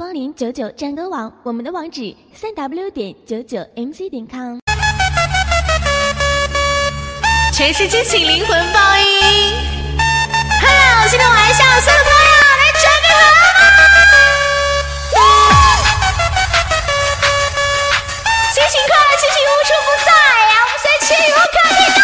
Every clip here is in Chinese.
光临99战歌网，我们的网址3w.99mc.com。 全是激情灵魂爆音 ，Hello， 今天晚上所有朋友，来准备好了吗？激情快乐，激情无处不在呀！我们随气无可替代。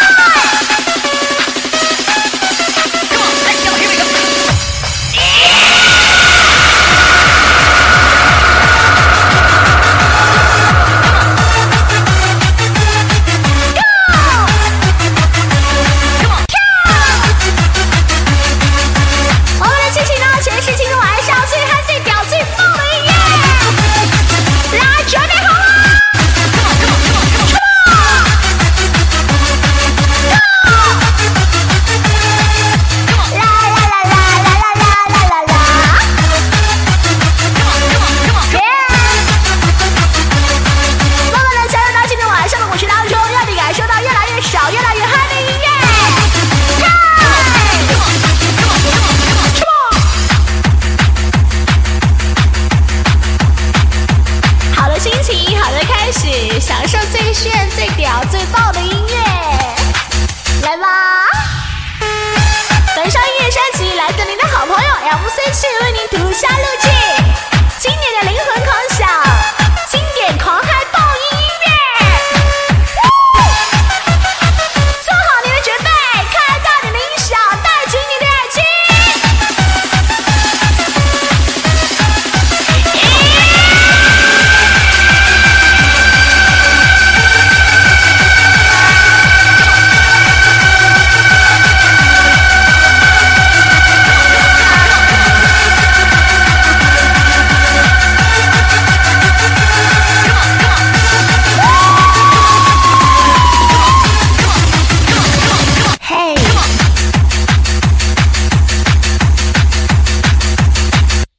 享受最炫、最屌、最爆的音乐，来吧！本上音乐专辑来自您的好朋友 MC7为您涂下路径。